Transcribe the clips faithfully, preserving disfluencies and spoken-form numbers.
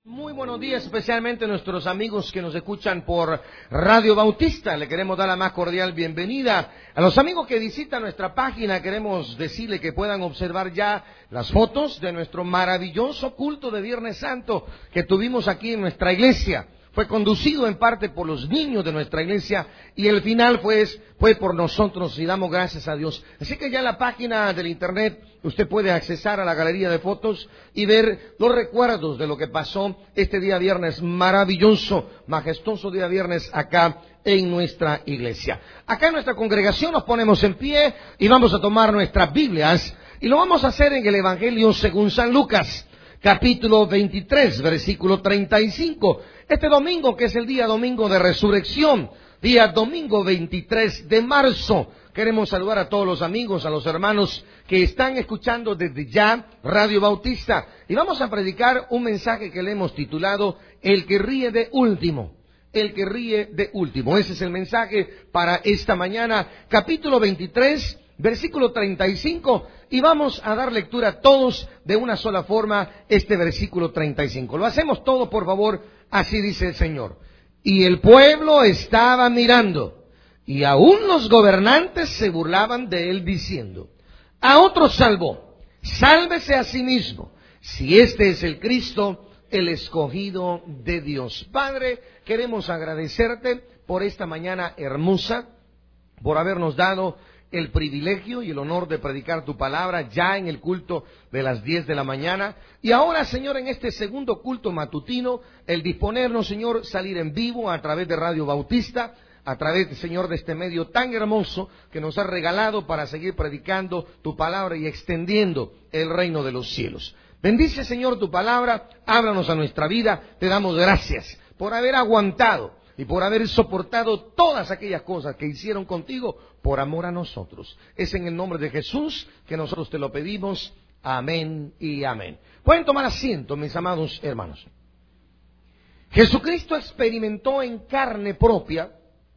Muy buenos días, especialmente a nuestros amigos que nos escuchan por Radio Bautista. Le queremos dar la más cordial bienvenida. A los amigos que visitan nuestra página, queremos decirle que puedan observar ya las fotos de nuestro maravilloso culto de Viernes Santo que tuvimos aquí en nuestra iglesia. Fue conducido en parte por los niños de nuestra iglesia y el final pues, fue por nosotros y damos gracias a Dios. Así que ya en la página del internet usted puede accesar a la galería de fotos y ver los recuerdos de lo que pasó este día viernes, maravilloso, majestuoso día viernes acá en nuestra iglesia. Acá en nuestra congregación nos ponemos en pie y vamos a tomar nuestras Biblias y lo vamos a hacer en el Evangelio según San Lucas, capítulo veintitrés, versículo treinta y cinco. Este domingo, que es el día domingo de resurrección, día domingo veintitrés de marzo, queremos saludar a todos los amigos, a los hermanos que están escuchando desde ya Radio Bautista. Y vamos a predicar un mensaje que le hemos titulado El que ríe de último. El que ríe de último. Ese es el mensaje para esta mañana, capítulo veintitrés, versículo treinta y cinco, y vamos a dar lectura todos de una sola forma este versículo treinta y cinco. Lo hacemos todo, por favor, así dice el Señor. Y el pueblo estaba mirando, y aún los gobernantes se burlaban de él diciendo: a otro salvó, sálvese a sí mismo, si este es el Cristo, el escogido de Dios. Padre, queremos agradecerte por esta mañana hermosa, por habernos dado el privilegio y el honor de predicar tu palabra ya en el culto de las diez de la mañana. Y ahora, Señor, en este segundo culto matutino, el disponernos, Señor, salir en vivo a través de Radio Bautista, a través, Señor, de este medio tan hermoso que nos has regalado para seguir predicando tu palabra y extendiendo el reino de los cielos. Bendice, Señor, tu palabra, háblanos a nuestra vida. Te damos gracias por haber aguantado y por haber soportado todas aquellas cosas que hicieron contigo por amor a nosotros. Es en el nombre de Jesús que nosotros te lo pedimos. Amén y amén. Pueden tomar asiento, mis amados hermanos. Jesucristo experimentó en carne propia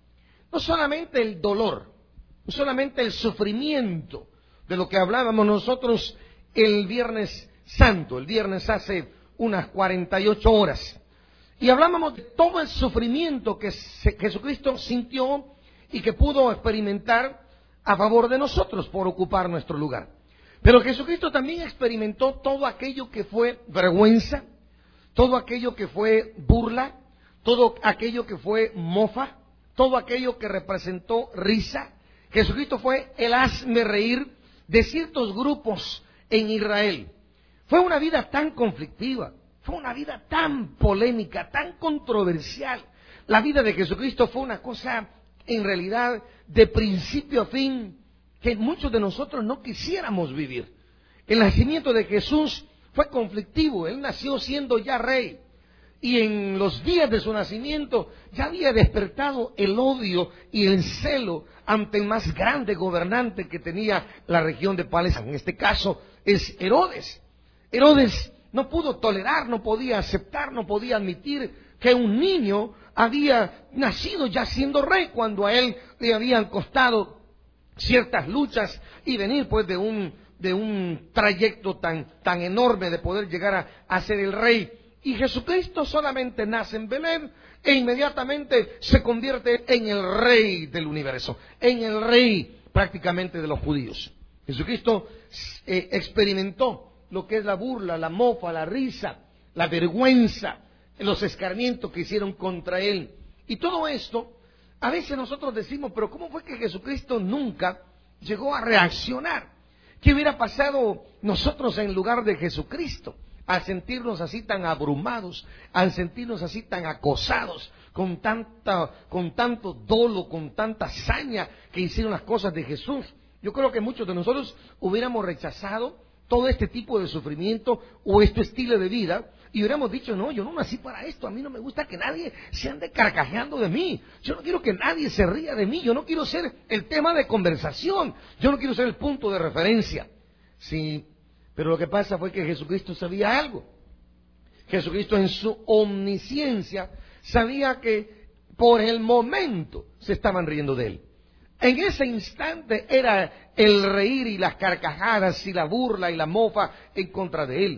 no solamente el dolor, no solamente el sufrimiento de lo que hablábamos nosotros el Viernes Santo, el viernes hace unas cuarenta y ocho horas. Y hablábamos de todo el sufrimiento que Jesucristo sintió y que pudo experimentar a favor de nosotros por ocupar nuestro lugar. Pero Jesucristo también experimentó todo aquello que fue vergüenza, todo aquello que fue burla, todo aquello que fue mofa, todo aquello que representó risa. Jesucristo fue el hazme reír de ciertos grupos en Israel. Fue una vida tan conflictiva. Fue una vida tan polémica, tan controversial. La vida de Jesucristo fue una cosa, en realidad, de principio a fin, que muchos de nosotros no quisiéramos vivir. El nacimiento de Jesús fue conflictivo. Él nació siendo ya rey. Y en los días de su nacimiento ya había despertado el odio y el celo ante el más grande gobernante que tenía la región de Palestina. En este caso es Herodes. Herodes no pudo tolerar, no podía aceptar, no podía admitir que un niño había nacido ya siendo rey, cuando a él le habían costado ciertas luchas y venir pues de un, de un trayecto tan, tan enorme de poder llegar a, a ser el rey. Y Jesucristo solamente nace en Belén e inmediatamente se convierte en el rey del universo, en el rey prácticamente de los judíos. Jesucristo eh, experimentó lo que es la burla, la mofa, la risa, la vergüenza, los escarmientos que hicieron contra él. Y todo esto, a veces nosotros decimos, pero ¿cómo fue que Jesucristo nunca llegó a reaccionar? ¿Qué hubiera pasado nosotros en lugar de Jesucristo? Al sentirnos así tan abrumados, al sentirnos así tan acosados, con tanta, con tanto dolo, con tanta hazaña que hicieron las cosas de Jesús. Yo creo que muchos de nosotros hubiéramos rechazado todo este tipo de sufrimiento o este estilo de vida, y hubiéramos dicho: no, yo no nací para esto, a mí no me gusta que nadie se ande carcajeando de mí, yo no quiero que nadie se ría de mí, yo no quiero ser el tema de conversación, yo no quiero ser el punto de referencia. Sí, pero lo que pasa fue que Jesucristo sabía algo. Jesucristo en su omnisciencia sabía que por el momento se estaban riendo de él. En ese instante era el reír y las carcajadas y la burla y la mofa en contra de él.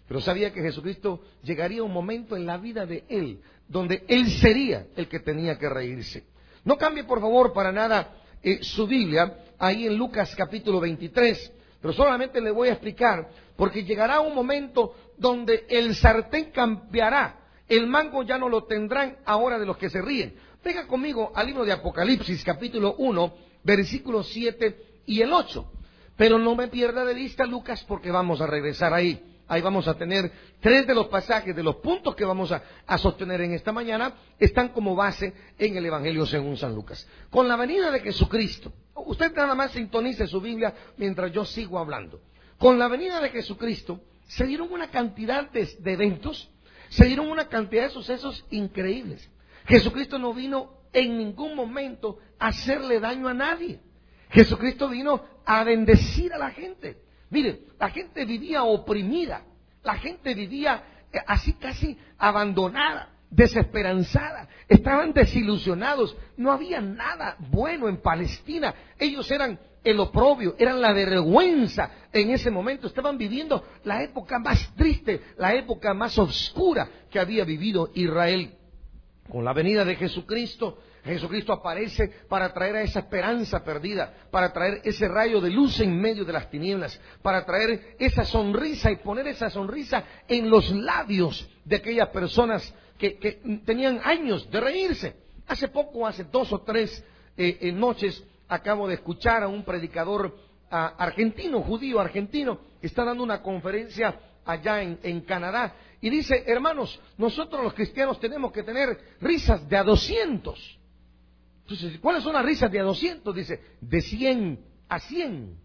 pero sabía que Jesucristo llegaría un momento en la vida de él, donde él sería el que tenía que reírse. No cambie por favor para nada eh, su Biblia, ahí en Lucas capítulo veintitrés, pero solamente le voy a explicar, porque llegará un momento donde el sartén cambiará, el mango ya no lo tendrán ahora de los que se ríen. Venga conmigo al libro de Apocalipsis capítulo uno, versículos siete y el ocho, pero no me pierda de vista Lucas, porque vamos a regresar ahí. Ahí vamos a tener tres de los pasajes, de los puntos que vamos a, a sostener en esta mañana, están como base en el Evangelio según San Lucas. Con la venida de Jesucristo, usted nada más sintonice su Biblia mientras yo sigo hablando. Con la venida de Jesucristo se dieron una cantidad de, de eventos, se dieron una cantidad de sucesos increíbles. Jesucristo no vino en ningún momento a hacerle daño a nadie. Jesucristo vino a bendecir a la gente. Mire, la gente vivía oprimida, la gente vivía eh, así casi abandonada, desesperanzada, estaban desilusionados, no había nada bueno en Palestina, ellos eran el oprobio, eran la vergüenza en ese momento, estaban viviendo la época más triste, la época más oscura que había vivido Israel. Con la venida de Jesucristo, Jesucristo aparece para traer a esa esperanza perdida, para traer ese rayo de luz en medio de las tinieblas, para traer esa sonrisa y poner esa sonrisa en los labios de aquellas personas que, que tenían años de reírse. Hace poco, hace dos o tres eh, eh, noches, acabo de escuchar a un predicador uh, argentino, judío argentino, que está dando una conferencia allá en, en Canadá, y dice: hermanos, nosotros los cristianos tenemos que tener risas de a doscientos. Entonces, ¿cuáles son las risas de a doscientos? Dice, de cien a cien.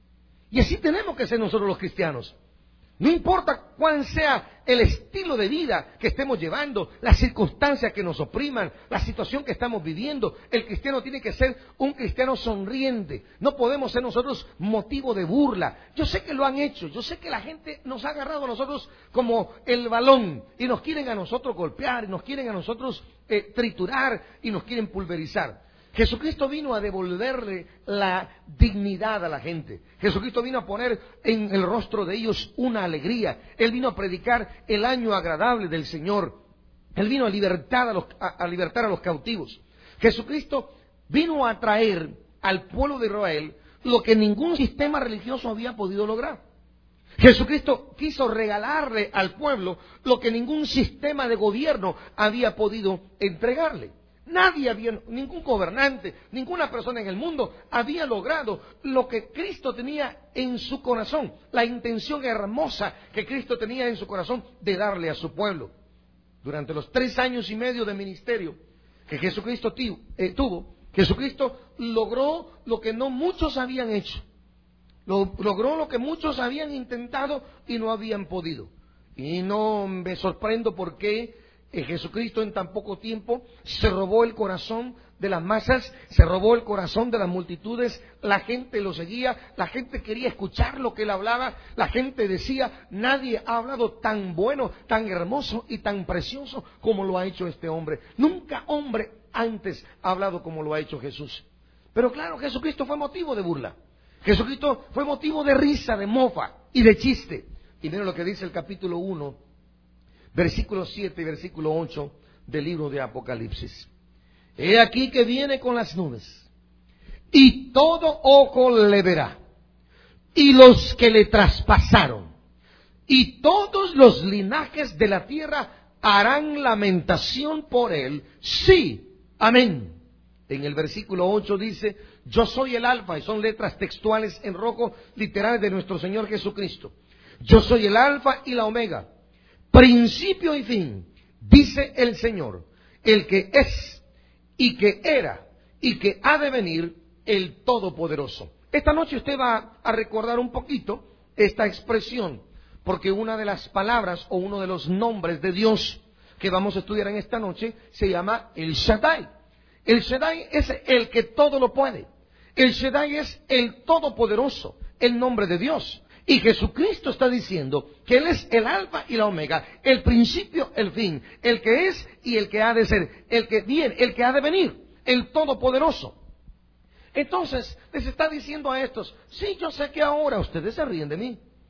Y así tenemos que ser nosotros los cristianos. No importa cuál sea el estilo de vida que estemos llevando, las circunstancias que nos opriman, la situación que estamos viviendo, el cristiano tiene que ser un cristiano sonriente. No podemos ser nosotros motivo de burla. Yo sé que lo han hecho, yo sé que la gente nos ha agarrado a nosotros como el balón y nos quieren a nosotros golpear, y nos quieren a nosotros eh, triturar y nos quieren pulverizar. Jesucristo vino a devolverle la dignidad a la gente. Jesucristo vino a poner en el rostro de ellos una alegría. Él vino a predicar el año agradable del Señor. Él vino a libertar a los, a, a libertar a los cautivos. Jesucristo vino a traer al pueblo de Israel lo que ningún sistema religioso había podido lograr. Jesucristo quiso regalarle al pueblo lo que ningún sistema de gobierno había podido entregarle. Nadie había, ningún gobernante, ninguna persona en el mundo había logrado lo que Cristo tenía en su corazón, la intención hermosa que Cristo tenía en su corazón de darle a su pueblo. Durante los tres años y medio de ministerio que Jesucristo tiu, eh, tuvo, Jesucristo logró lo que no muchos habían hecho, lo, logró lo que muchos habían intentado y no habían podido. Y no me sorprendo porque Jesucristo en tan poco tiempo se robó el corazón de las masas, se robó el corazón de las multitudes, la gente lo seguía, la gente quería escuchar lo que él hablaba, la gente decía: nadie ha hablado tan bueno, tan hermoso y tan precioso como lo ha hecho este hombre. Nunca hombre antes ha hablado como lo ha hecho Jesús. Pero claro, Jesucristo fue motivo de burla, Jesucristo fue motivo de risa, de mofa y de chiste. Y miren lo que dice el capítulo uno, versículo siete y versículo ocho del libro de Apocalipsis. He aquí que viene con las nubes, y todo ojo le verá, y los que le traspasaron, y todos los linajes de la tierra harán lamentación por él. Sí, amén. En el versículo ocho dice: yo soy el alfa, y son letras textuales en rojo, literales de nuestro Señor Jesucristo. Yo soy el alfa y la omega, principio y fin, dice el Señor, el que es y que era y que ha de venir, el Todopoderoso. Esta noche usted va a recordar un poquito esta expresión, porque una de las palabras o uno de los nombres de Dios que vamos a estudiar en esta noche se llama el Shaddai. El Shaddai es el que todo lo puede. El Shaddai es el Todopoderoso, el nombre de Dios. Y Jesucristo está diciendo que Él es el alfa y la omega, el principio, el fin, el que es y el que ha de ser, el que viene, el que ha de venir, el Todopoderoso. Entonces les está diciendo a estos: sí, yo sé que ahora ustedes se ríen de mí,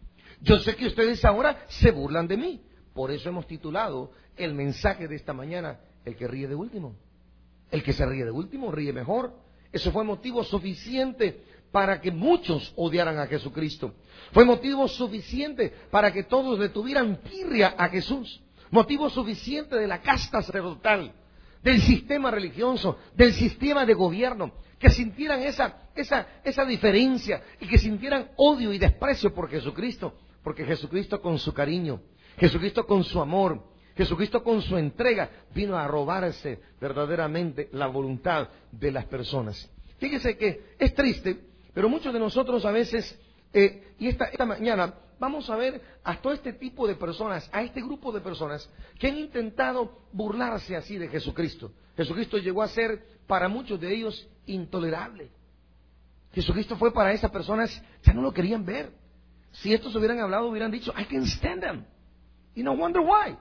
Yo sé que ustedes ahora se burlan de mí. Por eso hemos titulado el mensaje de esta mañana, el que ríe de último. El que se ríe de último ríe mejor. Eso fue motivo suficiente para que muchos odiaran a Jesucristo. Fue motivo suficiente para que todos le tuvieran tirria a Jesús. Motivo suficiente de la casta sacerdotal, del sistema religioso, del sistema de gobierno, que sintieran esa, esa, esa diferencia y que sintieran odio y desprecio por Jesucristo. Porque Jesucristo con su cariño, Jesucristo con su amor, Jesucristo con su entrega vino a robarse verdaderamente la voluntad de las personas. Fíjese que es triste, pero muchos de nosotros a veces, eh, y esta, esta mañana vamos a ver a todo este tipo de personas, a este grupo de personas que han intentado burlarse así de Jesucristo. Jesucristo llegó a ser para muchos de ellos intolerable. Jesucristo fue para esas personas, ya no lo querían ver. Si estos hubieran hablado, hubieran dicho, I can't stand them. Y no wonder why.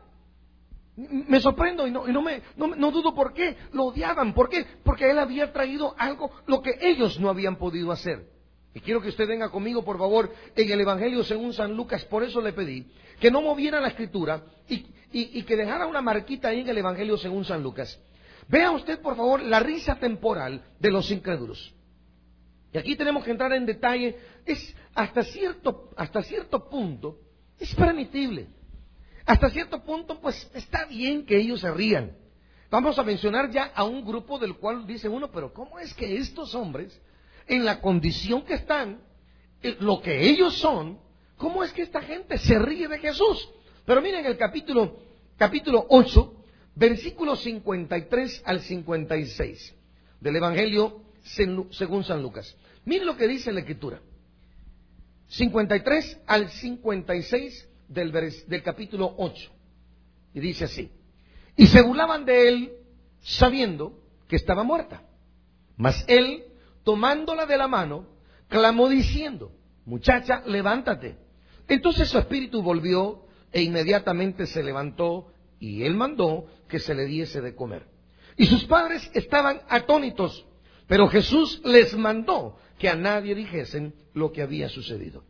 Me sorprendo y no, y no me no, no dudo por qué lo odiaban. ¿Por qué? Porque él había traído algo lo que ellos no habían podido hacer. Y quiero que usted venga conmigo, por favor, en el Evangelio según San Lucas. Por eso le pedí que no moviera la escritura y, y, y que dejara una marquita ahí en el Evangelio según San Lucas. Vea usted, por favor, la risa temporal de los incrédulos. Y aquí tenemos que entrar en detalle. Es hasta cierto, hasta cierto punto, es permitible. Hasta cierto punto, pues está bien que ellos se rían. Vamos a mencionar ya a un grupo del cual dice uno, pero ¿cómo es que estos hombres, en la condición que están, lo que ellos son, cómo es que esta gente se ríe de Jesús? Pero miren el capítulo, capítulo ocho, versículos cincuenta y tres al cincuenta y seis del Evangelio según San Lucas. Miren lo que dice la Escritura. cincuenta y tres al cincuenta y seis del, del capítulo ocho. Y dice así: y se burlaban de él sabiendo que estaba muerta. Mas él, tomándola de la mano, clamó diciendo: muchacha, levántate. Entonces su espíritu volvió e inmediatamente se levantó, y él mandó que se le diese de comer. Y sus padres estaban atónitos, pero Jesús les mandó que a nadie dijesen lo que había sucedido.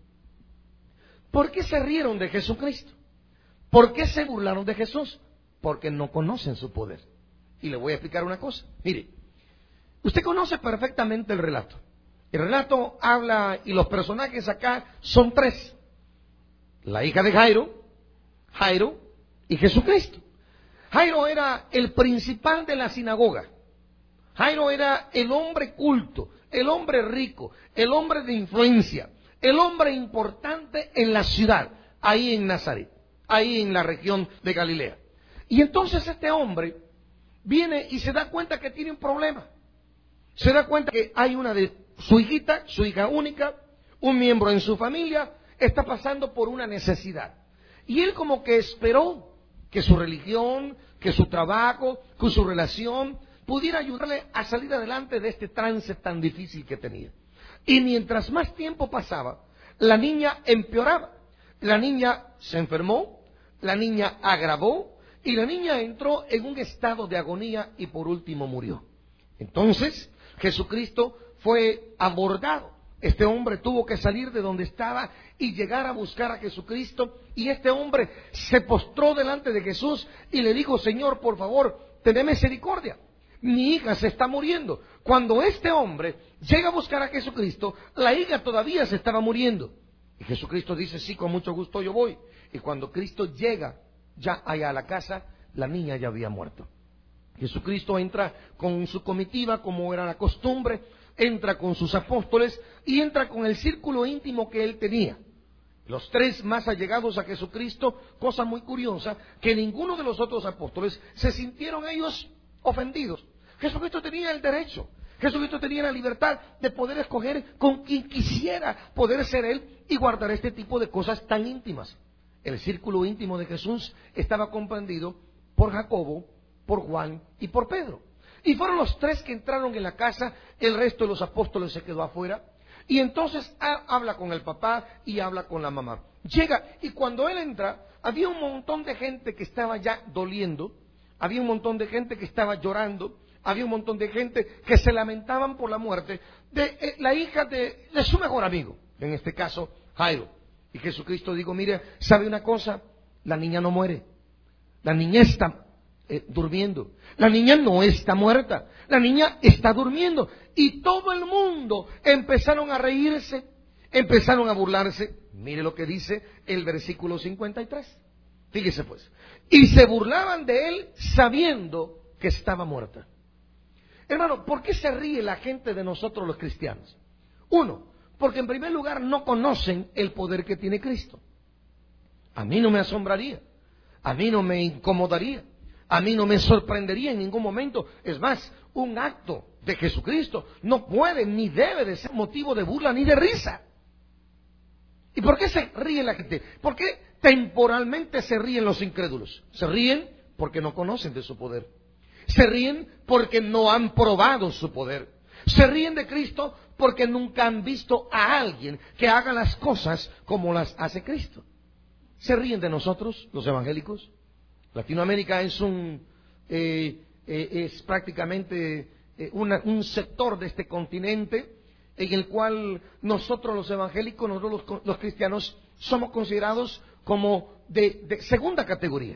¿Por qué se rieron de Jesucristo? ¿Por qué se burlaron de Jesús? Porque no conocen su poder. Y le voy a explicar una cosa. Mire, usted conoce perfectamente el relato. El relato habla, y los personajes acá son tres: la hija de Jairo, Jairo y Jesucristo. Jairo era el principal de la sinagoga. Jairo era el hombre culto, el hombre rico, el hombre de influencia, el hombre importante en la ciudad, ahí en Nazaret, ahí en la región de Galilea. Y entonces este hombre viene y se da cuenta que tiene un problema. Se da cuenta que hay una de su hijita, su hija única, un miembro en su familia, está pasando por una necesidad. Y él como que esperó que su religión, que su trabajo, que su relación pudiera ayudarle a salir adelante de este trance tan difícil que tenía. Y mientras más tiempo pasaba, la niña empeoraba. La niña se enfermó, la niña agravó, y la niña entró en un estado de agonía y por último murió. Entonces Jesucristo fue abordado. Este hombre tuvo que salir de donde estaba y llegar a buscar a Jesucristo. Y este hombre se postró delante de Jesús y le dijo: Señor, por favor, ten misericordia. Mi hija se está muriendo. Cuando este hombre llega a buscar a Jesucristo, la hija todavía se estaba muriendo. Y Jesucristo dice: sí, con mucho gusto yo voy. Y cuando Cristo llega ya allá a la casa, la niña ya había muerto. Jesucristo entra con su comitiva, como era la costumbre, entra con sus apóstoles y entra con el círculo íntimo que él tenía. Los tres más allegados a Jesucristo, cosa muy curiosa, que ninguno de los otros apóstoles se sintieron ellos ofendidos. Jesucristo tenía el derecho, Jesucristo tenía la libertad de poder escoger con quien quisiera poder ser él y guardar este tipo de cosas tan íntimas. El círculo íntimo de Jesús estaba comprendido por Jacobo, por Juan y por Pedro. Y fueron los tres que entraron en la casa, el resto de los apóstoles se quedó afuera. Y entonces habla con el papá y habla con la mamá. Llega, y cuando él entra, había un montón de gente que estaba ya doliendo, había un montón de gente que estaba llorando, había un montón de gente que se lamentaban por la muerte de eh, la hija de, de su mejor amigo, en este caso Jairo. Y Jesucristo dijo, mire, ¿sabe una cosa? La niña no muere. La niña está eh, durmiendo. La niña no está muerta. La niña está durmiendo. Y todo el mundo empezaron a reírse, empezaron a burlarse. Mire lo que dice el versículo cincuenta y tres. Fíjese pues. Y se burlaban de él sabiendo que estaba muerta. Hermano, ¿por qué se ríe la gente de nosotros los cristianos? Uno, porque en primer lugar no conocen el poder que tiene Cristo. A mí no me asombraría, a mí no me incomodaría, a mí no me sorprendería en ningún momento. Es más, un acto de Jesucristo no puede ni debe de ser motivo de burla ni de risa. ¿Y por qué se ríe la gente? ¿Por qué temporalmente se ríen los incrédulos? Se ríen porque no conocen de su poder. Se ríen porque no han probado su poder. Se ríen de Cristo porque nunca han visto a alguien que haga las cosas como las hace Cristo. Se ríen de nosotros, los evangélicos. Latinoamérica es un eh, eh, es prácticamente eh, una, un sector de este continente en el cual nosotros los evangélicos, nosotros los, los cristianos, somos considerados como de, de segunda categoría.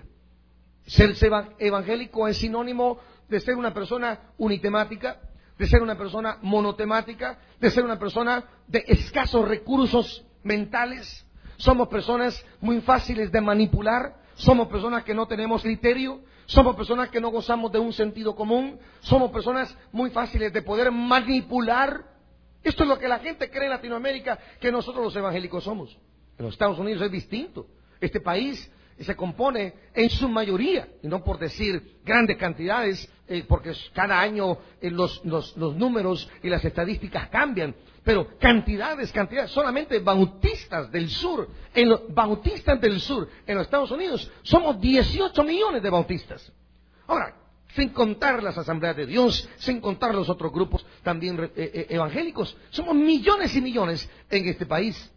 Ser evangélico es sinónimo de ser una persona unitemática, de ser una persona monotemática, de ser una persona de escasos recursos mentales. Somos personas muy fáciles de manipular, somos personas que no tenemos criterio, somos personas que no gozamos de un sentido común, somos personas muy fáciles de poder manipular. Esto es lo que la gente cree en Latinoamérica que nosotros los evangélicos somos. En los Estados Unidos es distinto. Este país se compone en su mayoría, y no por decir grandes cantidades, eh, porque cada año eh, los, los, los números y las estadísticas cambian, pero cantidades, cantidades, solamente bautistas del sur, en los, bautistas del sur, en los Estados Unidos, somos dieciocho millones de bautistas. Ahora, sin contar las asambleas de Dios, sin contar los otros grupos también eh, eh, evangélicos, somos millones y millones en este país.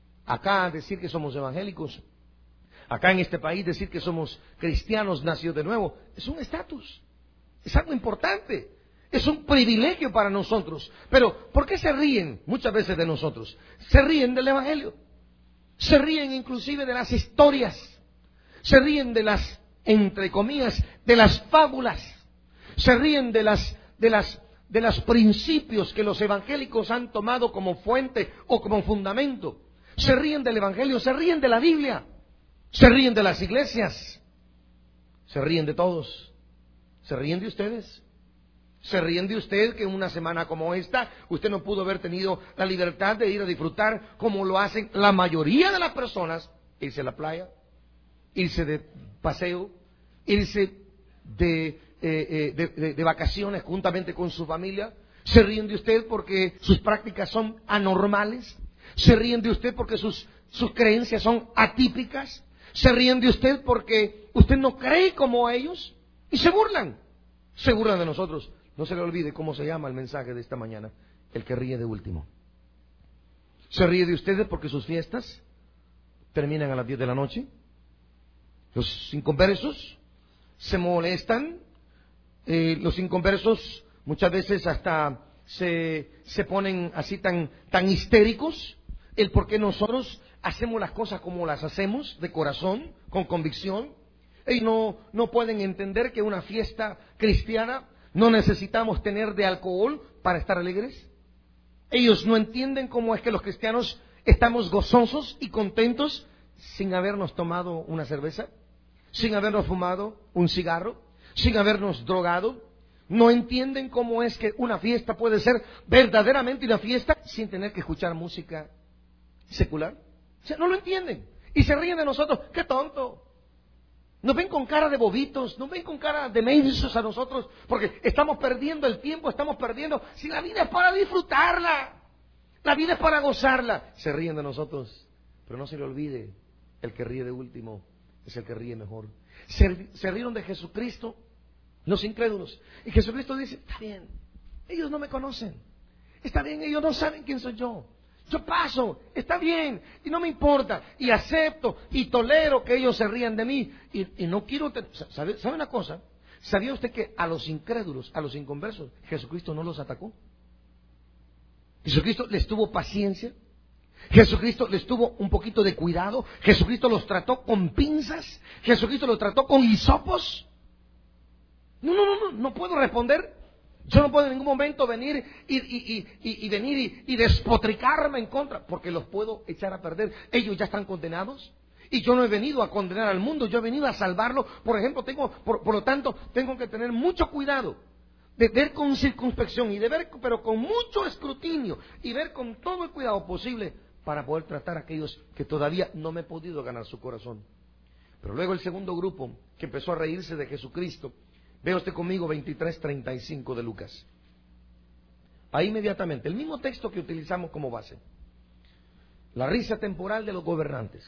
Acá decir que somos evangélicos, acá en este país decir que somos cristianos nacidos de nuevo, es un estatus, es algo importante, es un privilegio para nosotros. Pero, ¿por qué se ríen muchas veces de nosotros? Se ríen del evangelio, se ríen inclusive de las historias, se ríen de las, entre comillas, de las fábulas, se ríen de las, de las, de los principios que los evangélicos han tomado como fuente o como fundamento. Se ríen del evangelio, se ríen de la Biblia. Se ríen de las iglesias, se ríen de todos, se ríen de ustedes, se ríen de usted que en una semana como esta usted no pudo haber tenido la libertad de ir a disfrutar como lo hacen la mayoría de las personas, irse a la playa, irse de paseo, irse de, eh, eh, de, de, de vacaciones juntamente con su familia. Se ríen de usted porque sus prácticas son anormales, se ríen de usted porque sus, sus creencias son atípicas. Se ríen de usted porque usted no cree como ellos y se burlan. Se burlan de nosotros. No se le olvide cómo se llama el mensaje de esta mañana: el que ríe de último. Se ríe de ustedes porque sus fiestas terminan a las diez de la noche. Los inconversos se molestan. Eh, los inconversos muchas veces hasta se, se ponen así tan, tan histéricos. El por qué nosotros hacemos las cosas como las hacemos, de corazón, con convicción. Ellos no, no pueden entender que una fiesta cristiana no necesitamos tener de alcohol para estar alegres. Ellos no entienden cómo es que los cristianos estamos gozosos y contentos sin habernos tomado una cerveza, sin habernos fumado un cigarro, sin habernos drogado. No entienden cómo es que una fiesta puede ser verdaderamente una fiesta sin tener que escuchar música secular. O sea, no lo entienden y se ríen de nosotros. ¡Qué tonto! Nos ven con cara de bobitos, nos ven con cara de mensos a nosotros, porque estamos perdiendo el tiempo, estamos perdiendo. Si la vida es para disfrutarla, la vida es para gozarla. Se ríen de nosotros, pero no se le olvide, el que ríe de último es el que ríe mejor. Se, se rieron de Jesucristo los incrédulos, y Jesucristo dice: está bien, ellos no me conocen, está bien, ellos no saben quién soy yo. Yo paso, está bien, y no me importa, y acepto, y tolero que ellos se rían de mí, y, y no quiero... ¿Sabe, ¿Sabe una cosa? ¿Sabía usted que a los incrédulos, a los inconversos, Jesucristo no los atacó? Jesucristo les tuvo paciencia, Jesucristo les tuvo un poquito de cuidado. Jesucristo los trató con pinzas. Jesucristo los trató con hisopos. No, no, no, no, no puedo responder. Yo no puedo en ningún momento venir y, y, y, y, y venir y, y despotricarme en contra, porque los puedo echar a perder. Ellos ya están condenados. Y yo no he venido a condenar al mundo, yo he venido a salvarlo. Por ejemplo, tengo, por, por lo tanto, tengo que tener mucho cuidado de ver con circunspección y de ver, pero con mucho escrutinio y ver con todo el cuidado posible para poder tratar a aquellos que todavía no me he podido ganar su corazón. Pero luego el segundo grupo que empezó a reírse de Jesucristo, vea usted conmigo veintitrés treinta y cinco de Lucas. Ahí inmediatamente, el mismo texto que utilizamos como base. La risa temporal de los gobernantes.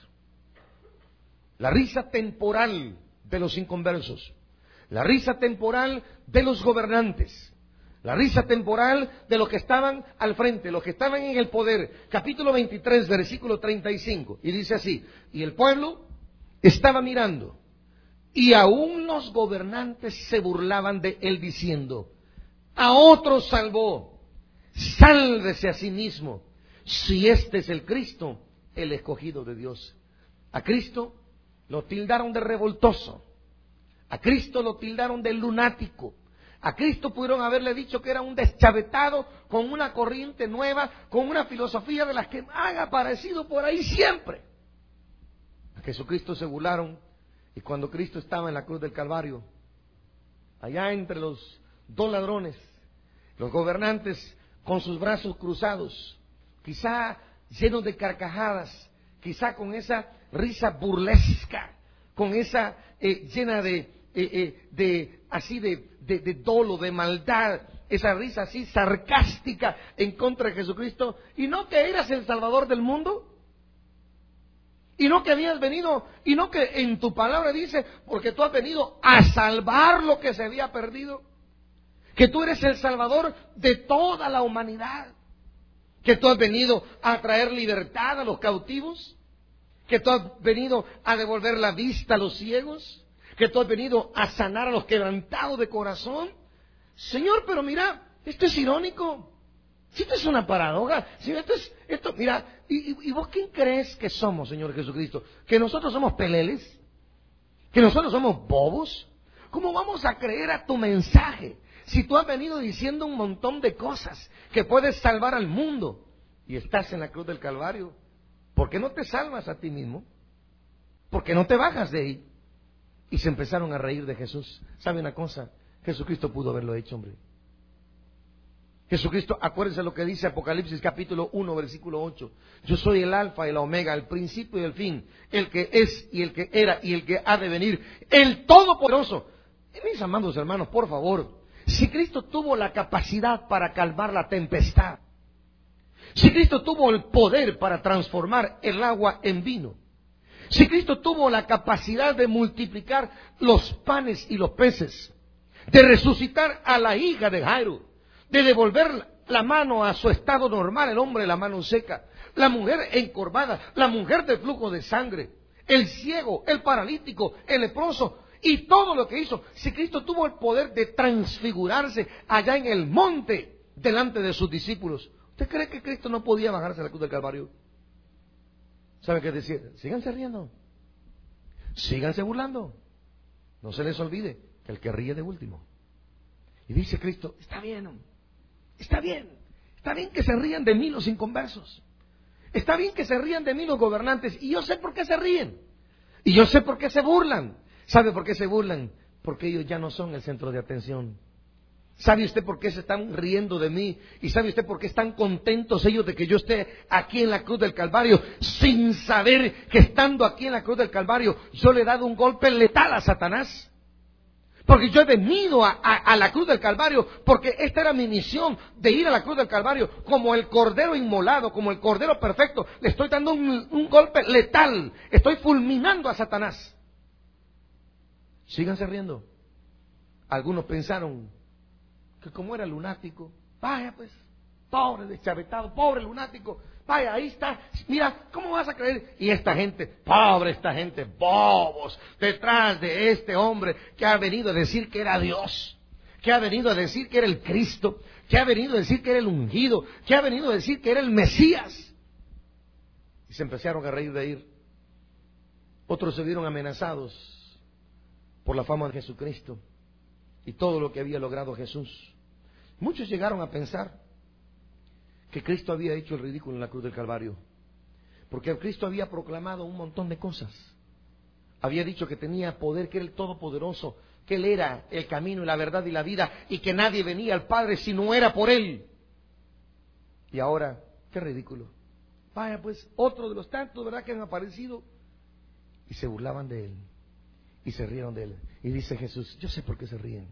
La risa temporal de los inconversos. La risa temporal de los gobernantes. La risa temporal de los que estaban al frente, los que estaban en el poder. Capítulo veintitrés, versículo treinta y cinco. Y dice así: y el pueblo estaba mirando, y aún los gobernantes se burlaban de él diciendo: a otros salvó, sálvese a sí mismo, si este es el Cristo, el escogido de Dios. A Cristo lo tildaron de revoltoso, a Cristo lo tildaron de lunático, a Cristo pudieron haberle dicho que era un deschavetado con una corriente nueva, con una filosofía de las que han aparecido por ahí siempre. A Jesucristo se burlaron, y cuando Cristo estaba en la cruz del Calvario, allá entre los dos ladrones, los gobernantes con sus brazos cruzados, quizá llenos de carcajadas, quizá con esa risa burlesca, con esa eh, llena de, eh, eh, de así de, de, de dolo, de maldad, esa risa así sarcástica en contra de Jesucristo. ¿Y no que eras el Salvador del mundo? ¿Y no que habías venido? ¿Y no que en tu palabra dice, porque tú has venido a salvar lo que se había perdido? Que tú eres el Salvador de toda la humanidad. Que tú has venido a traer libertad a los cautivos. Que tú has venido a devolver la vista a los ciegos. Que tú has venido a sanar a los quebrantados de corazón. Señor, pero mira, esto es irónico. Si esto es una paradoja, si esto es, esto, mira, ¿y, y, y vos quién crees que somos, Señor Jesucristo? ¿Que nosotros somos peleles? ¿Que nosotros somos bobos? ¿Cómo vamos a creer a tu mensaje si tú has venido diciendo un montón de cosas que puedes salvar al mundo y estás en la cruz del Calvario? ¿Por qué no te salvas a ti mismo? ¿Por qué no te bajas de ahí? Y se empezaron a reír de Jesús. ¿Sabe una cosa? Jesucristo pudo haberlo hecho, hombre. Jesucristo, acuérdense lo que dice Apocalipsis capítulo uno, versículo ocho. Yo soy el alfa y la omega, el principio y el fin, el que es y el que era y el que ha de venir, el todopoderoso. Y mis amados hermanos, por favor, si Cristo tuvo la capacidad para calmar la tempestad, si Cristo tuvo el poder para transformar el agua en vino, si Cristo tuvo la capacidad de multiplicar los panes y los peces, de resucitar a la hija de Jairo, de devolver la mano a su estado normal, el hombre la mano seca, la mujer encorvada, la mujer del flujo de sangre, el ciego, el paralítico, el leproso, y todo lo que hizo. Si Cristo tuvo el poder de transfigurarse allá en el monte delante de sus discípulos, ¿usted cree que Cristo no podía bajarse a la cruz del Calvario? ¿Sabe qué decir? Síganse riendo, síganse burlando, no se les olvide que el que ríe de último. Y dice Cristo, está bien, hombre. Está bien, está bien que se rían de mí los inconversos. Está bien que se rían de mí los gobernantes. Y yo sé por qué se ríen. Y yo sé por qué se burlan. ¿Sabe por qué se burlan? Porque ellos ya no son el centro de atención. ¿Sabe usted por qué se están riendo de mí? ¿Y sabe usted por qué están contentos ellos de que yo esté aquí en la cruz del Calvario? Sin saber que estando aquí en la cruz del Calvario yo le he dado un golpe letal a Satanás. Porque yo he venido a, a, a la cruz del Calvario, porque esta era mi misión, de ir a la cruz del Calvario como el cordero inmolado, como el cordero perfecto. Le estoy dando un, un golpe letal, estoy fulminando a Satanás. Síganse riendo. Algunos pensaron que como era lunático, vaya pues, pobre deschavetado, pobre lunático, vaya, ahí está, mira, ¿cómo vas a creer? Y esta gente, pobre esta gente, bobos, detrás de este hombre que ha venido a decir que era Dios, que ha venido a decir que era el Cristo, que ha venido a decir que era el ungido, que ha venido a decir que era el Mesías. y se empezaron a reír de ir. Otros se vieron amenazados por la fama de Jesucristo y todo lo que había logrado Jesús. Muchos llegaron a pensar que Cristo había hecho el ridículo en la cruz del Calvario, porque Cristo había proclamado un montón de cosas. Había dicho que tenía poder, que era el Todopoderoso, que Él era el camino y la verdad y la vida, y que nadie venía al Padre si no era por Él. Y ahora, qué ridículo. Vaya pues, otro de los tantos, ¿verdad?, que han aparecido. Y se burlaban de Él, y se rieron de Él. Y dice Jesús, yo sé por qué se ríen.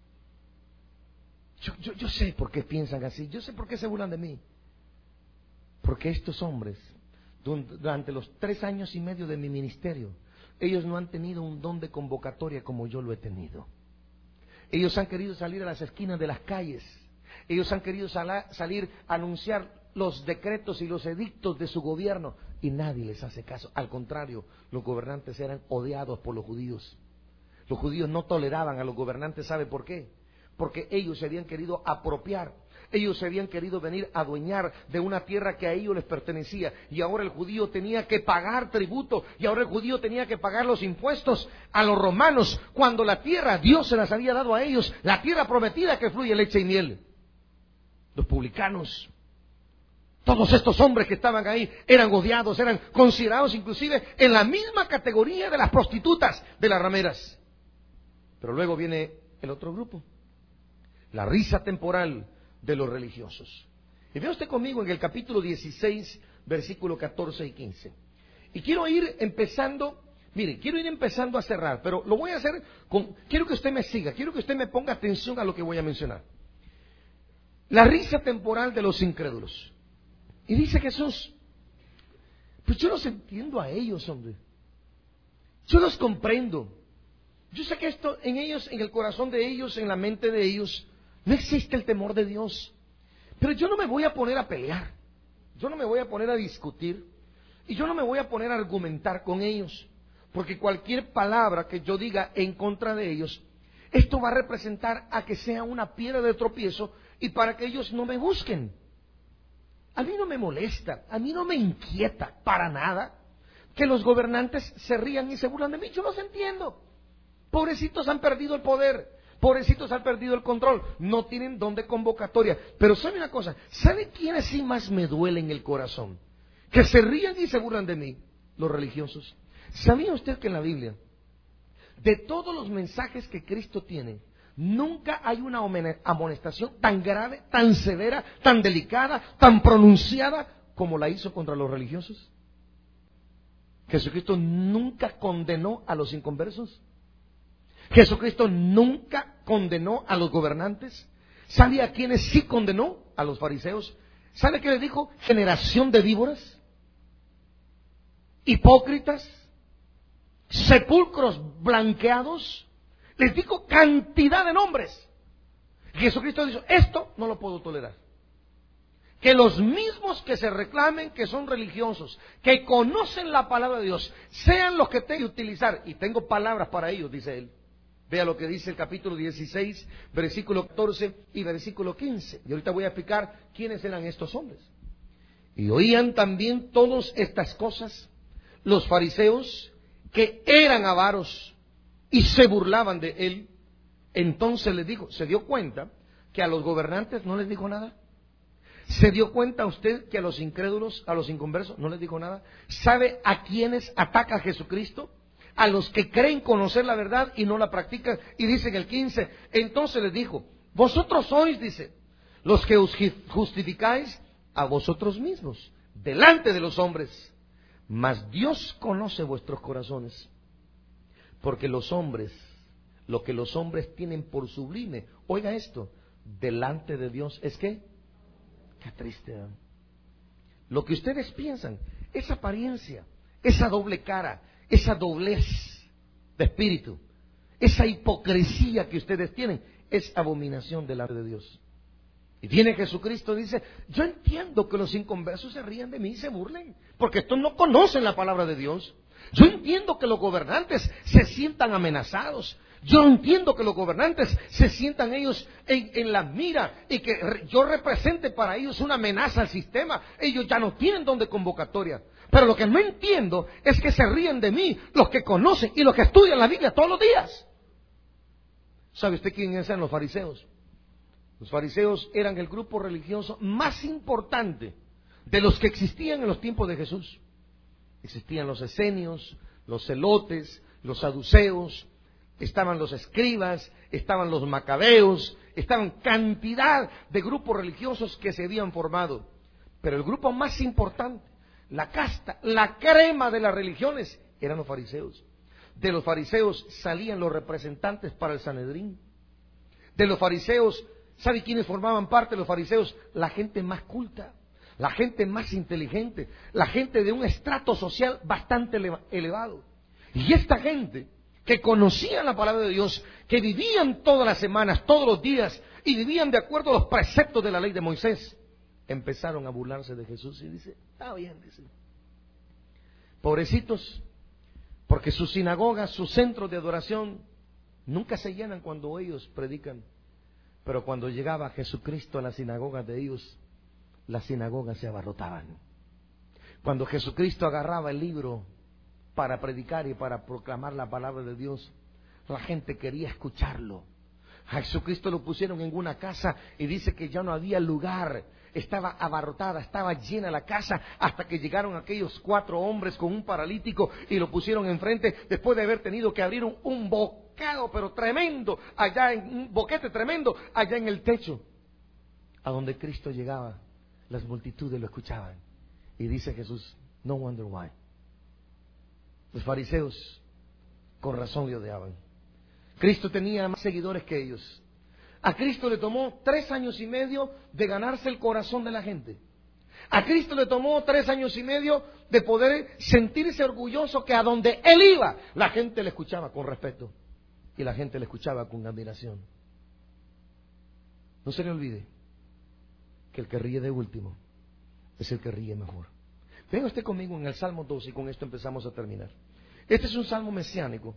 Yo, yo, yo sé por qué piensan así, yo sé por qué se burlan de mí. Porque estos hombres, durante los tres años y medio de mi ministerio, ellos no han tenido un don de convocatoria como yo lo he tenido. Ellos han querido salir a las esquinas de las calles. Ellos han querido sal- salir a anunciar los decretos y los edictos de su gobierno y nadie les hace caso. Al contrario, los gobernantes eran odiados por los judíos. Los judíos no toleraban a los gobernantes. ¿Sabe por qué? Porque ellos se habían querido apropiar. Ellos se habían querido venir a adueñar de una tierra que a ellos les pertenecía, y ahora el judío tenía que pagar tributo, y ahora el judío tenía que pagar los impuestos a los romanos, cuando la tierra Dios se las había dado a ellos, la tierra prometida que fluye leche y miel. Los publicanos, todos estos hombres que estaban ahí eran odiados, eran considerados inclusive en la misma categoría de las prostitutas, de las rameras. Pero luego viene el otro grupo, la risa temporal de los religiosos. Y vea usted conmigo en el capítulo dieciséis, versículo catorce y quince. Y quiero ir empezando, mire, quiero ir empezando a cerrar, pero lo voy a hacer con, quiero que usted me siga, quiero que usted me ponga atención a lo que voy a mencionar. La risa temporal de los incrédulos. Y dice Jesús, pues yo los entiendo a ellos, hombre. Yo los comprendo. Yo sé que esto en ellos, en el corazón de ellos, en la mente de ellos, no existe el temor de Dios. Pero yo no me voy a poner a pelear. Yo no me voy a poner a discutir. Y yo no me voy a poner a argumentar con ellos. Porque cualquier palabra que yo diga en contra de ellos, esto va a representar a que sea una piedra de tropiezo y para que ellos no me busquen. A mí no me molesta, a mí no me inquieta para nada que los gobernantes se rían y se burlan de mí. Yo los entiendo. Pobrecitos han perdido el poder. Pobrecitos han perdido el control, no tienen don de convocatoria. Pero sabe una cosa, ¿sabe quiénes sí más me duele en el corazón? Que se rían y se burlan de mí, los religiosos. ¿Sabía usted que en la Biblia, de todos los mensajes que Cristo tiene, nunca hay una amonestación tan grave, tan severa, tan delicada, tan pronunciada como la hizo contra los religiosos? Jesucristo nunca condenó a los inconversos. Jesucristo nunca condenó a los gobernantes. ¿Sabe a quiénes sí condenó? A los fariseos. ¿Sabe qué les dijo? Generación de víboras, hipócritas, sepulcros blanqueados. Les dijo cantidad de nombres. Jesucristo dijo, esto no lo puedo tolerar. Que los mismos que se reclamen que son religiosos, que conocen la palabra de Dios, sean los que tengan que utilizar, y tengo palabras para ellos, dice él. Vea lo que dice el capítulo dieciséis, versículo catorce y versículo quince. Y ahorita voy a explicar quiénes eran estos hombres. Y oían también todas estas cosas los fariseos, que eran avaros y se burlaban de él. Entonces les dijo, se dio cuenta que a los gobernantes no les dijo nada. ¿Se dio cuenta usted que a los incrédulos, a los inconversos, no les dijo nada? ¿Sabe a quiénes ataca Jesucristo? A los que creen conocer la verdad y no la practican. Y dice en el quince, entonces les dijo, vosotros sois, dice, los que os justificáis a vosotros mismos, delante de los hombres, mas Dios conoce vuestros corazones, porque los hombres, lo que los hombres tienen por sublime, oiga esto, delante de Dios, ¿es qué? Qué triste, ¿eh? Lo que ustedes piensan, esa apariencia, esa doble cara, esa doblez de espíritu, esa hipocresía que ustedes tienen, es abominación delante de Dios. Y viene Jesucristo y dice, yo entiendo que los inconversos se rían de mí y se burlen, porque estos no conocen la palabra de Dios. Yo entiendo que los gobernantes se sientan amenazados. Yo entiendo que los gobernantes se sientan ellos en, en la mira y que yo represente para ellos una amenaza al sistema. Ellos ya no tienen don de convocatoria. Pero lo que no entiendo es que se ríen de mí los que conocen y los que estudian la Biblia todos los días. ¿Sabe usted quiénes eran los fariseos? Los fariseos eran el grupo religioso más importante de los que existían en los tiempos de Jesús. Existían los esenios, los celotes, los saduceos, estaban los escribas, estaban los macabeos, estaban cantidad de grupos religiosos que se habían formado. Pero el grupo más importante, la casta, la crema de las religiones, eran los fariseos. De los fariseos salían los representantes para el Sanedrín. De los fariseos, ¿sabe quiénes formaban parte de los fariseos? La gente más culta, la gente más inteligente, la gente de un estrato social bastante elevado. Y esta gente que conocían la palabra de Dios, que vivían todas las semanas, todos los días, y vivían de acuerdo a los preceptos de la ley de Moisés, empezaron a burlarse de Jesús y dice, está bien, dice, pobrecitos, porque sus sinagogas, sus centros de adoración, nunca se llenan cuando ellos predican. Pero cuando llegaba Jesucristo a las sinagogas de ellos, las sinagogas se abarrotaban. Cuando Jesucristo agarraba el libro para predicar y para proclamar la palabra de Dios, la gente quería escucharlo. A Jesucristo lo pusieron en una casa y dice que ya no había lugar. Estaba abarrotada, estaba llena la casa, hasta que llegaron aquellos cuatro hombres con un paralítico y lo pusieron enfrente, después de haber tenido que abrir un, un bocado, pero tremendo, allá en un boquete tremendo, allá en el techo. A donde Cristo llegaba, las multitudes lo escuchaban. Y dice Jesús, no wonder why. Los fariseos, con razón le odiaban. Cristo tenía más seguidores que ellos. A Cristo le tomó tres años y medio de ganarse el corazón de la gente. A Cristo le tomó tres años y medio de poder sentirse orgulloso que a donde Él iba, la gente le escuchaba con respeto. Y la gente le escuchaba con admiración. No se le olvide que el que ríe de último es el que ríe mejor. Venga usted conmigo en el Salmo dos y con esto empezamos a terminar. Este es un salmo mesiánico.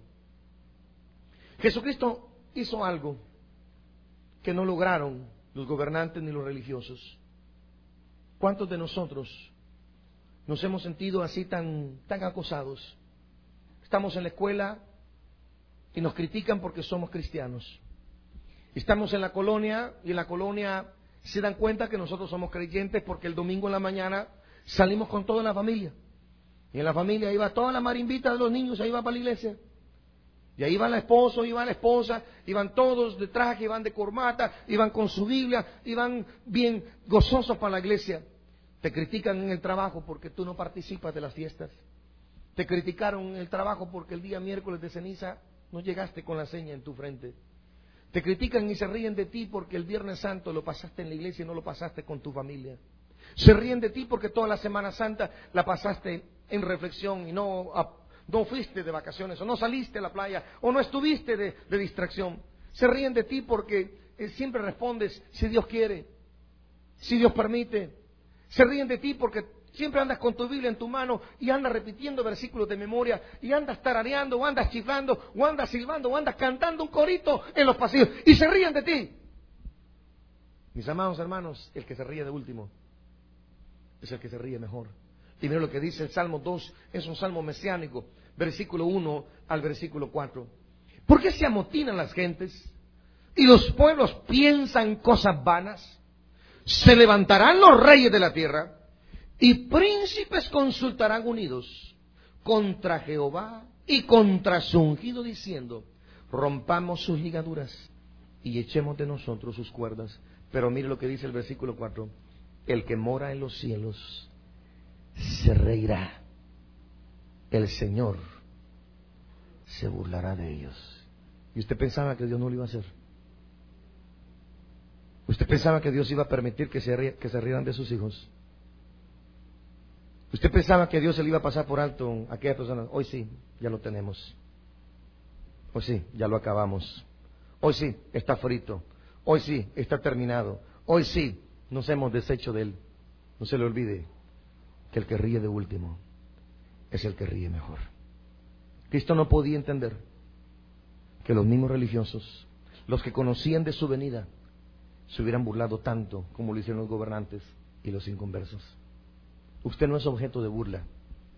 Jesucristo hizo algo que no lograron los gobernantes ni los religiosos. ¿Cuántos de nosotros nos hemos sentido así tan, tan acosados? Estamos en la escuela y nos critican porque somos cristianos. Estamos en la colonia y en la colonia se dan cuenta que nosotros somos creyentes porque el domingo en la mañana salimos con toda la familia. Y en la familia iba toda la marimbita de los niños, ahí va para la iglesia. Y ahí va el esposo, iba la esposa, iban todos de traje, iban de corbata, iban con su Biblia, iban bien gozosos para la iglesia. Te critican en el trabajo porque tú no participas de las fiestas. Te criticaron en el trabajo porque el día miércoles de ceniza no llegaste con la seña en tu frente. Te critican y se ríen de ti porque el Viernes Santo lo pasaste en la iglesia y no lo pasaste con tu familia. Se ríen de ti porque toda la Semana Santa la pasaste en reflexión y no a No fuiste de vacaciones, o no saliste a la playa, o no estuviste de, de distracción. Se ríen de ti porque eh, siempre respondes, si Dios quiere, si Dios permite. Se ríen de ti porque siempre andas con tu Biblia en tu mano y andas repitiendo versículos de memoria, y andas tarareando, o andas chiflando, o andas silbando, o andas cantando un corito en los pasillos, y se ríen de ti. Mis amados hermanos, el que se ríe de último es el que se ríe mejor. Y mira lo que dice el Salmo dos, es un salmo mesiánico, versículo uno al versículo cuatro. ¿Por qué se amotinan las gentes y los pueblos piensan cosas vanas? Se levantarán los reyes de la tierra y príncipes consultarán unidos contra Jehová y contra su ungido, diciendo, rompamos sus ligaduras y echemos de nosotros sus cuerdas. Pero mire lo que dice el versículo cuatro, el que mora en los cielos se reirá, el Señor se burlará de ellos. ¿Y usted pensaba que Dios no lo iba a hacer? ¿Usted pensaba que Dios iba a permitir que se, ríe, que se rieran de sus hijos? ¿Usted pensaba que Dios se le iba a pasar por alto a aquellas personas? Hoy sí, ya lo tenemos. Hoy sí, ya lo acabamos. Hoy sí, está frito. Hoy sí, está terminado. Hoy sí, nos hemos deshecho de él. No se le olvide que el que ríe de último es el que ríe mejor. Cristo no podía entender que los mismos religiosos, los que conocían de su venida, se hubieran burlado tanto como lo hicieron los gobernantes y los inconversos. Usted no es objeto de burla,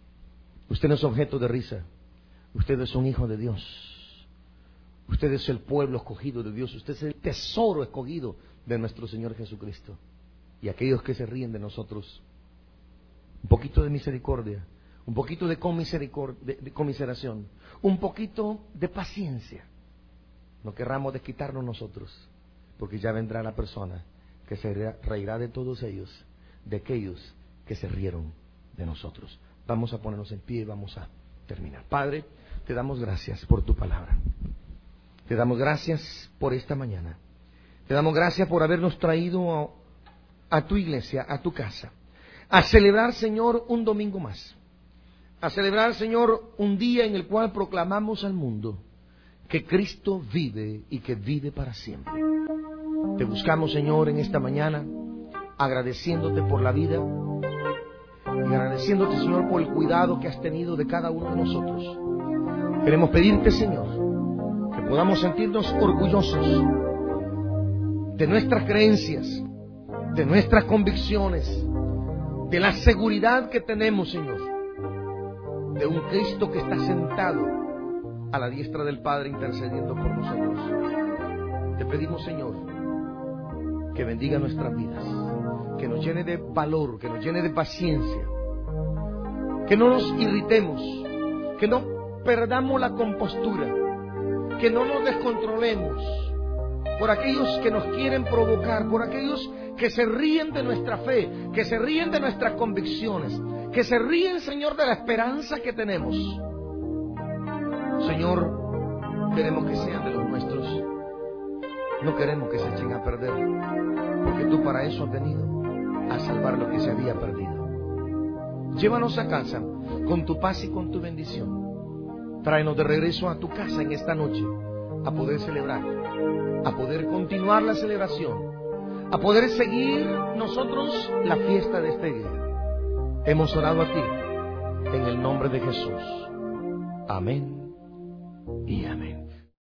Usted no es objeto de risa. Usted es un hijo de Dios. Usted es el pueblo escogido de Dios. Usted es el tesoro escogido de nuestro Señor Jesucristo. Y aquellos que se ríen de nosotros, un poquito de misericordia, un poquito de, de, de conmiseración, un poquito de paciencia. No querramos desquitarnos nosotros, porque ya vendrá la persona que se reirá de todos ellos, de aquellos que se rieron de nosotros. Vamos a ponernos en pie y vamos a terminar. Padre, te damos gracias por tu palabra. Te damos gracias por esta mañana. Te damos gracias por habernos traído a, a tu iglesia, a tu casa, a celebrar, Señor, un domingo más. A celebrar, Señor, un día en el cual proclamamos al mundo que Cristo vive y que vive para siempre. Te buscamos, Señor, en esta mañana, agradeciéndote por la vida y agradeciéndote, Señor, por el cuidado que has tenido de cada uno de nosotros. Queremos pedirte, Señor, que podamos sentirnos orgullosos de nuestras creencias, de nuestras convicciones, de la seguridad que tenemos, Señor, de un Cristo que está sentado a la diestra del Padre intercediendo por nosotros. Te pedimos, Señor, que bendiga nuestras vidas, que nos llene de valor, que nos llene de paciencia, que no nos irritemos, que no perdamos la compostura, que no nos descontrolemos por aquellos que nos quieren provocar, por aquellos que se ríen de nuestra fe, que se ríen de nuestras convicciones, que se ríen, Señor, de la esperanza que tenemos. Señor, queremos que sean de los nuestros. No queremos que se echen a perder, porque tú para eso has venido, a salvar lo que se había perdido. Llévanos a casa con tu paz y con tu bendición. Tráenos de regreso a tu casa en esta noche, a poder celebrar, a poder continuar la celebración, a poder seguir nosotros la fiesta de este día. Hemos orado a ti, en el nombre de Jesús. Amén y amén.